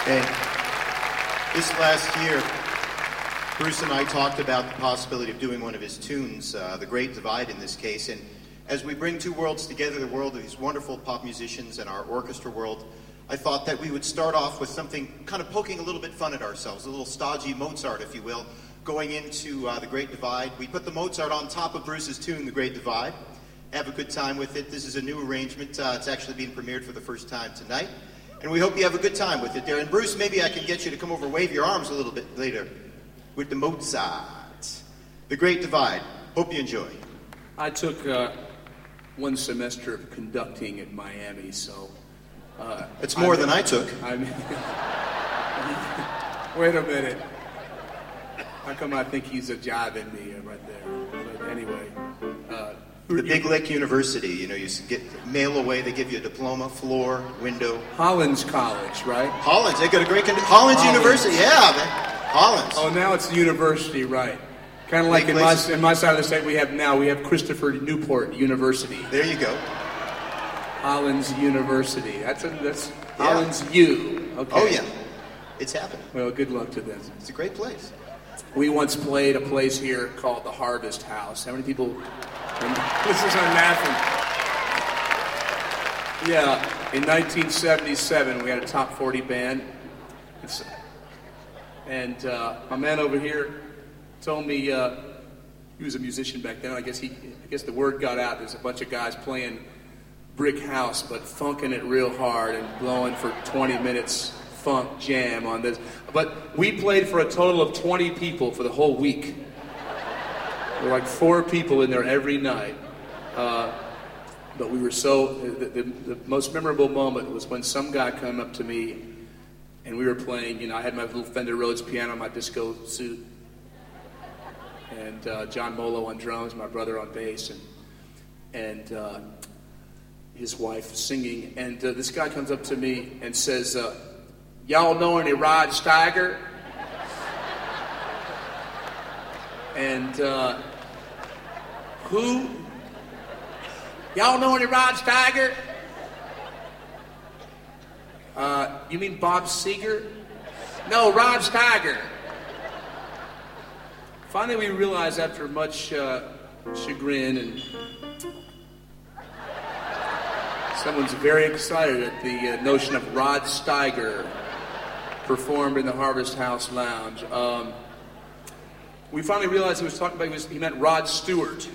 And this last year, Bruce and I talked about the possibility of doing one of his tunes, The Great Divide in this case. And as we bring two worlds together, the world of these wonderful pop musicians and our orchestra world, I thought that we would start off with something kind of poking a little bit fun at ourselves, a little stodgy Mozart, if you will, going into The Great Divide. We put the Mozart on top of Bruce's tune, The Great Divide. Have a good time with it. This is a new arrangement. It's actually being premiered for the first time tonight. And we hope you have a good time with it there. And Bruce, maybe I can get you to come over and wave your arms a little bit later with the Mozart. The Great Divide. Hope you enjoy. I took one semester of conducting at Miami, so... it's more than I took. Wait a minute. How come I think he's a jive in me right there? But anyway... the Big Lick University, you know, you get mail away, they give you a diploma, floor, window. Hollins College, right? Hollins, they got a great... Hollins University, yeah, man. Hollins. Oh, now it's the university, right. Kind of like in my side of the state we have Christopher Newport University. There you go. Hollins University. That's Hollins U. Okay. Oh, yeah. It's happening. Well, good luck to them. It's a great place. We once played a place here called the Harvest House. How many people... This is on laughing. Yeah, in 1977, we had a top 40 band. And my man over here told me he was a musician back then. I guess the word got out. There's a bunch of guys playing Brick House, but funking it real hard and blowing for 20 minutes funk jam on this. But we played for a total of 20 people for the whole week. There were like 4 people in there every night. But we were so... The most memorable moment was when some guy came up to me and we were playing, you know, I had my little Fender Rhodes piano, my disco suit, and John Molo on drums, my brother on bass, and his wife singing. And this guy comes up to me and says, y'all know any Rod Steiger? And who? Y'all know any Rod Steiger? You mean Bob Seger? No, Rod Steiger. Finally, we realized after much chagrin and someone's very excited at the notion of Rod Steiger performed in the Harvest House Lounge. We finally realized he was talking about, he meant Rod Stewart.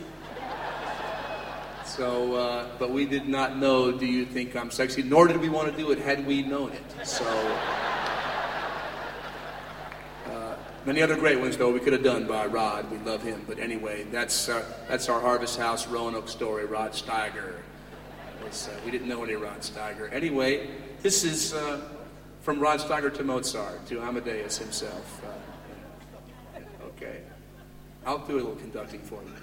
So, but we did not know Do You Think I'm Sexy, nor did we want to do it had we known it. So, many other great ones, though, we could have done by Rod. We love him. But anyway, that's our Harvest House Roanoke story, Rod Steiger. We didn't know any Rod Steiger. Anyway, this is from Rod Steiger to Mozart, to Amadeus himself. Okay. I'll do a little conducting for you.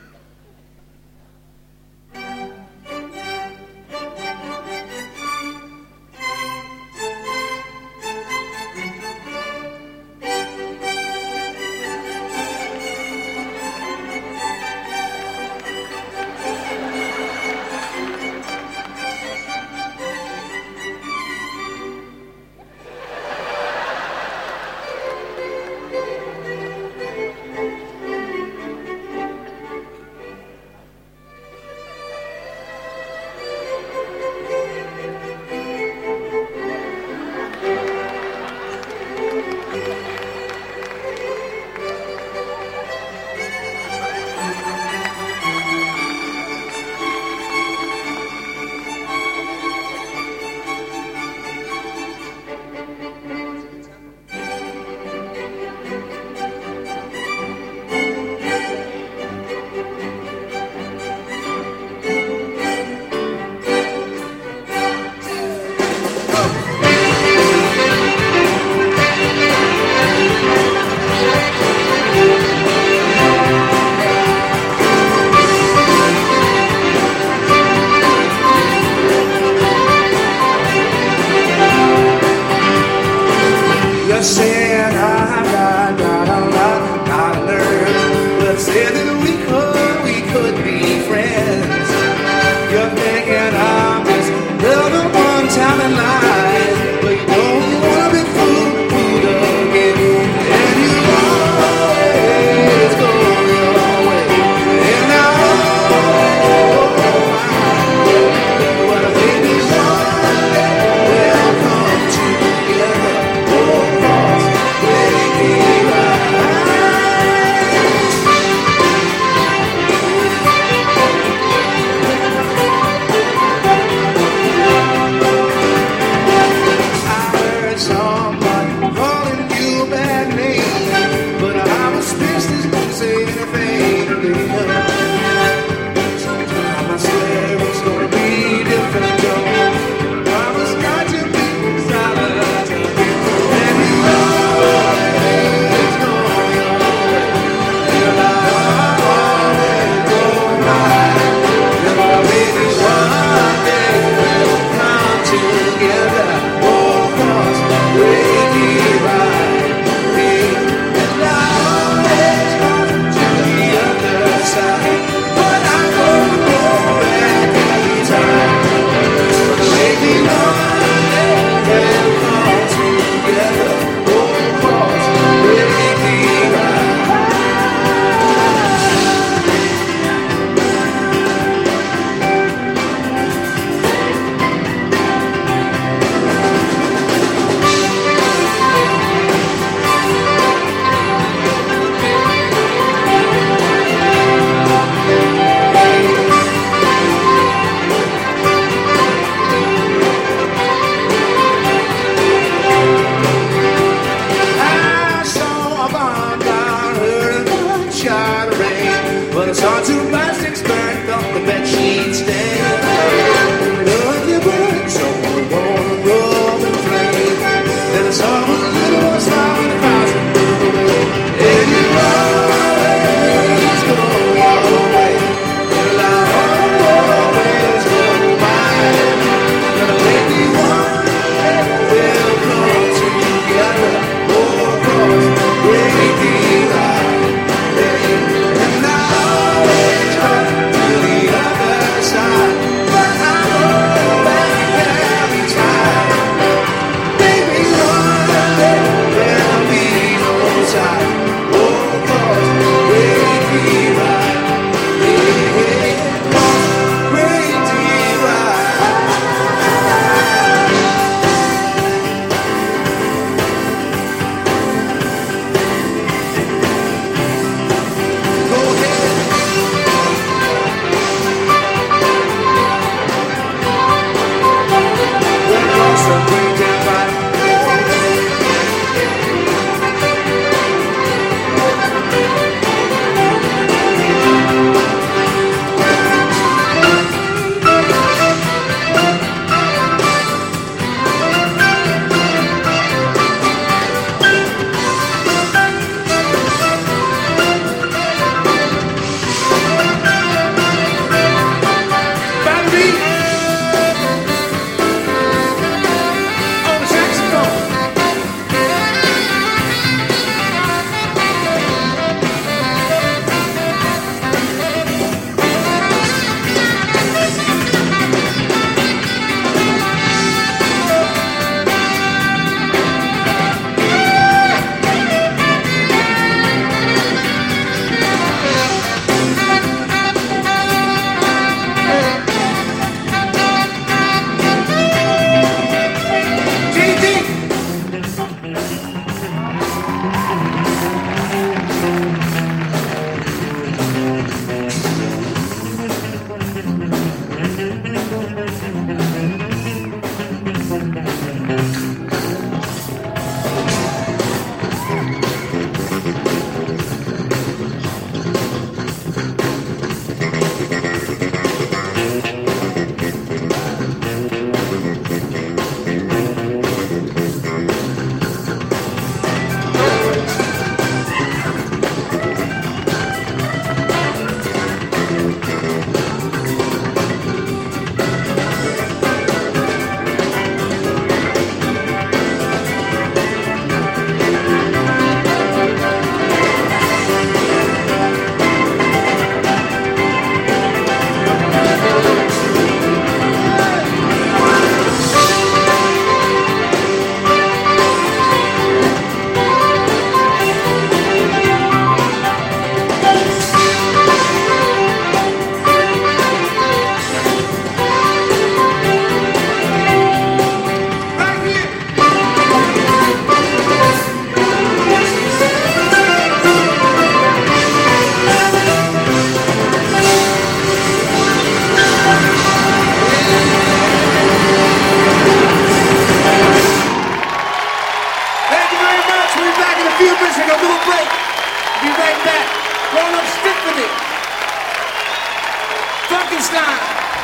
Funkenstein.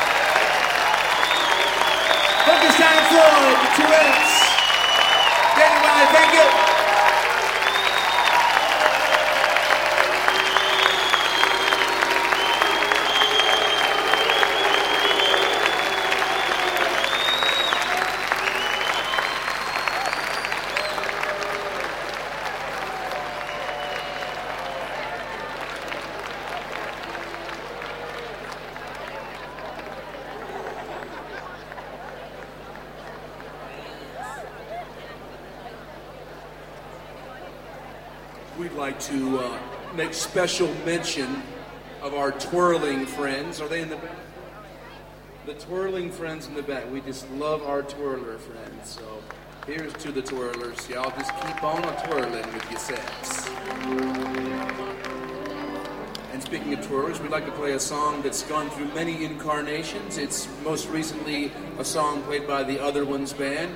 Funkenstein and Floyd, the Tourettes. Everybody, thank you. We'd like to make special mention of our twirling friends. Are they in the back? The twirling friends in the back. We just love our twirler friends. So here's to the twirlers. Y'all just keep on twirling with your sets. And speaking of twirlers, we'd like to play a song that's gone through many incarnations. It's most recently a song played by the Other Ones band.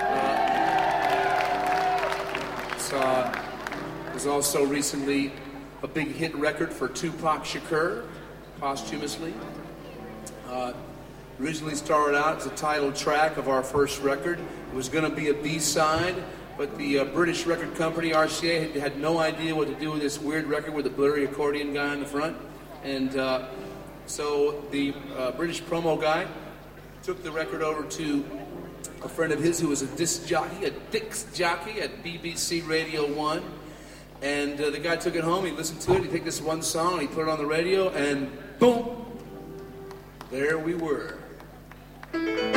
Was also recently a big hit record for Tupac Shakur, posthumously. Originally started out as a title track of our first record. It was going to be a B-side, but the British record company, RCA, had no idea what to do with this weird record with a blurry accordion guy in the front. And so the British promo guy took the record over to a friend of his who was a disc jockey, a Dix jockey at BBC Radio 1. And the guy took it home, he listened to it, he picked this one song, he put it on the radio, and boom! There we were.